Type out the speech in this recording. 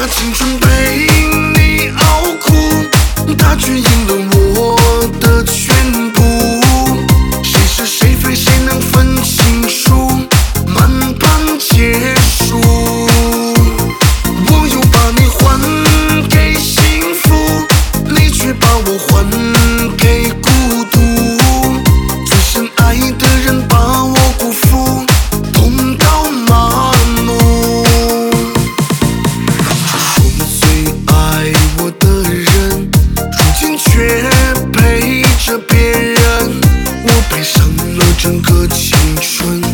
青春被你熬苦，他却赢了我的全部。谁是谁非，谁能分清楚？满盘皆输。我又把你还给幸福，你却把我还给孤独。最深爱的人把我辜负，痛到麻木。说最爱我的人，如今却陪着别人，我赔上了整个青春。